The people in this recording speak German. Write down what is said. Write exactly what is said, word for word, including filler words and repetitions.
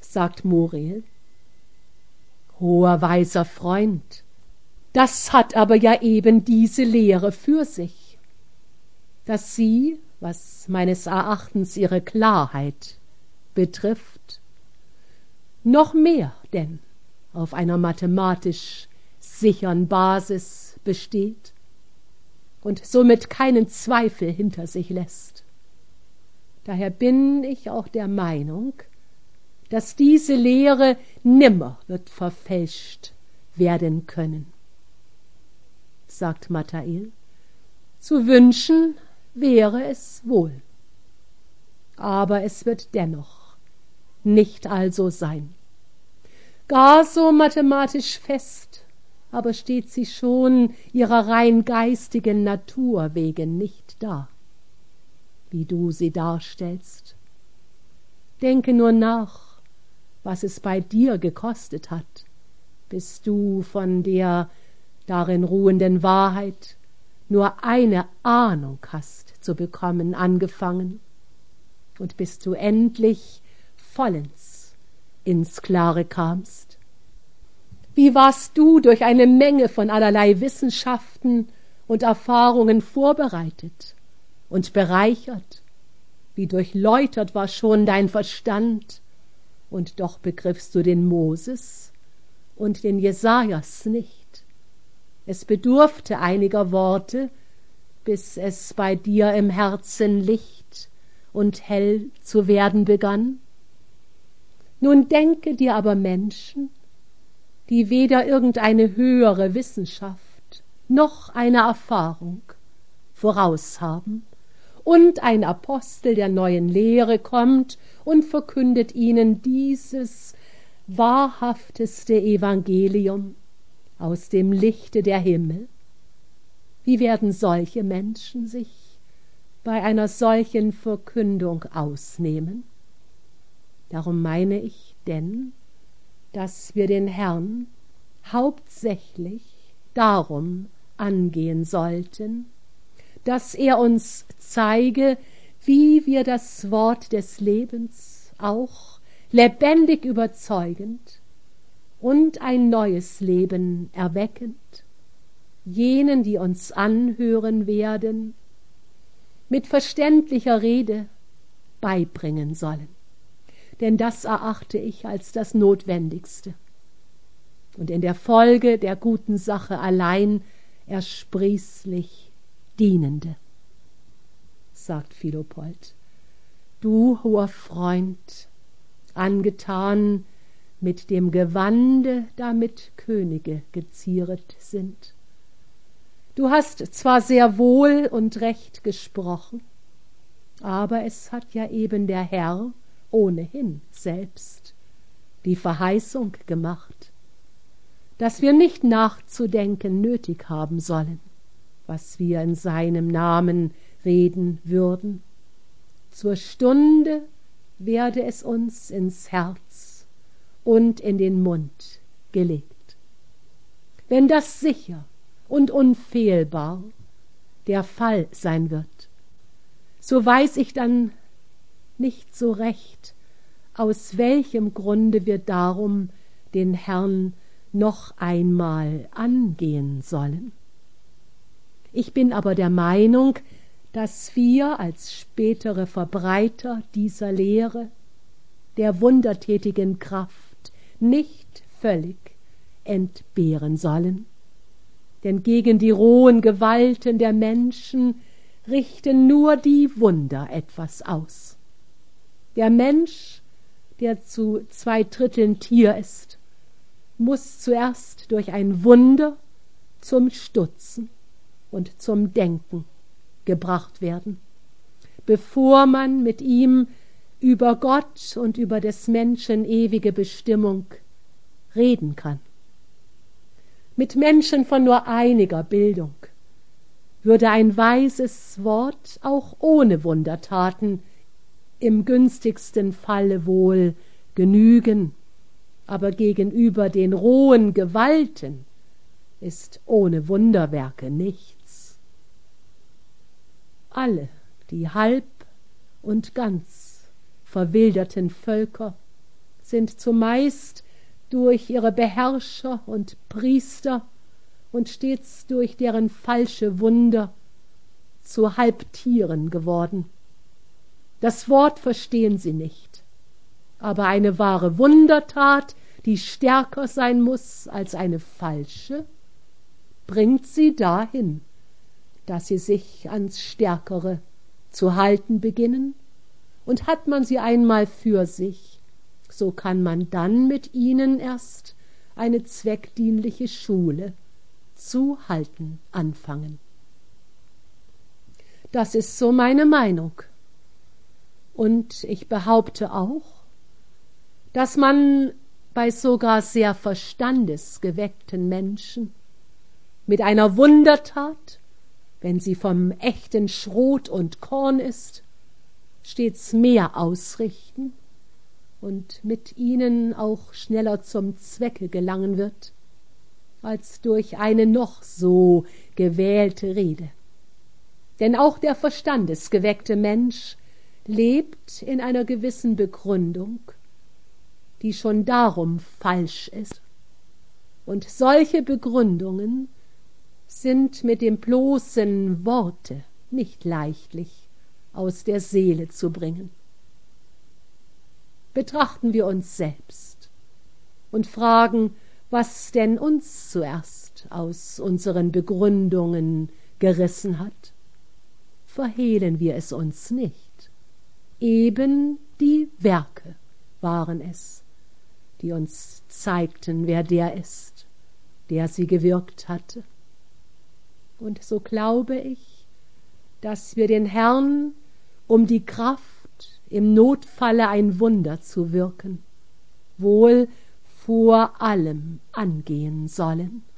sagt Muriel. Hoher weiser Freund, das hat aber ja eben diese Lehre für sich, dass sie, was meines Erachtens ihre Klarheit betrifft, noch mehr denn auf einer mathematisch sichern Basis besteht und somit keinen Zweifel hinter sich lässt. Daher bin ich auch der Meinung, dass diese Lehre nimmer wird verfälscht werden können. Sagt Mathael, zu wünschen wäre es wohl, aber es wird dennoch nicht also sein. Gar so mathematisch fest, aber steht sie schon ihrer rein geistigen Natur wegen nicht da, wie du sie darstellst. Denke nur nach, was es bei dir gekostet hat, bis du von der darin ruhenden Wahrheit nur eine Ahnung hast zu bekommen angefangen und bis du endlich vollends ins Klare kamst. Wie warst du durch eine Menge von allerlei Wissenschaften und Erfahrungen vorbereitet und bereichert, wie durchläutert war schon dein Verstand, und doch begriffst du den Moses und den Jesajas nicht. Es bedurfte einiger Worte, bis es bei dir im Herzen licht und hell zu werden begann. Nun denke dir aber Menschen, die weder irgendeine höhere Wissenschaft noch eine Erfahrung voraus haben, und ein Apostel der neuen Lehre kommt und verkündet ihnen dieses wahrhafteste Evangelium aus dem Lichte der Himmel. Wie werden solche Menschen sich bei einer solchen Verkündung ausnehmen? Darum meine ich denn, dass wir den Herrn hauptsächlich darum angehen sollten, dass er uns zeige, wie wir das Wort des Lebens auch lebendig überzeugend und ein neues Leben erweckend jenen, die uns anhören werden, mit verständlicher Rede beibringen sollen. Denn das erachte ich als das Notwendigste und in der Folge der guten Sache allein ersprießlich Dienende, sagt Philopold. Du, hoher Freund, angetan mit dem Gewande, damit Könige gezieret sind. Du hast zwar sehr wohl und recht gesprochen, aber es hat ja eben der Herr ohnehin selbst die Verheißung gemacht, dass wir nicht nachzudenken nötig haben sollen, was wir in seinem Namen reden würden. Zur Stunde werde es uns ins Herz und in den Mund gelegt. Wenn das sicher und unfehlbar der Fall sein wird, so weiß ich dann nicht so recht, aus welchem Grunde wir darum den Herrn noch einmal angehen sollen. Ich bin aber der Meinung, dass wir als spätere Verbreiter dieser Lehre der wundertätigen Kraft nicht völlig entbehren sollen. Denn gegen die rohen Gewalten der Menschen richten nur die Wunder etwas aus. Der Mensch, der zu zwei Dritteln Tier ist, muss zuerst durch ein Wunder zum Stutzen und zum Denken gebracht werden, bevor man mit ihm über Gott und über des Menschen ewige Bestimmung reden kann. Mit Menschen von nur einiger Bildung würde ein weises Wort auch ohne Wundertaten im günstigsten Falle wohl genügen, aber gegenüber den rohen Gewalten ist ohne Wunderwerke nichts. Alle die halb und ganz verwilderten Völker sind zumeist durch ihre Beherrscher und Priester und stets durch deren falsche Wunder zu Halbtieren geworden. Das Wort verstehen sie nicht, aber eine wahre Wundertat, die stärker sein muß als eine falsche, bringt sie dahin, dass sie sich ans Stärkere zu halten beginnen, und hat man sie einmal für sich, so kann man dann mit ihnen erst eine zweckdienliche Schule zu halten anfangen. Das ist so meine Meinung. Und ich behaupte auch, dass man bei sogar sehr verstandesgeweckten Menschen mit einer Wundertat, wenn sie vom echten Schrot und Korn ist, stets mehr ausrichten und mit ihnen auch schneller zum Zwecke gelangen wird, als durch eine noch so gewählte Rede. Denn auch der verstandesgeweckte Mensch lebt in einer gewissen Begründung, die schon darum falsch ist. Und solche Begründungen sind mit dem bloßen Worte nicht leichtlich aus der Seele zu bringen. Betrachten wir uns selbst und fragen, was denn uns zuerst aus unseren Begründungen gerissen hat. Verhehlen wir es uns nicht. Eben die Werke waren es, die uns zeigten, wer der ist, der sie gewirkt hatte. Und so glaube ich, dass wir den Herrn um die Kraft, im Notfalle ein Wunder zu wirken, wohl vor allem angehen sollen.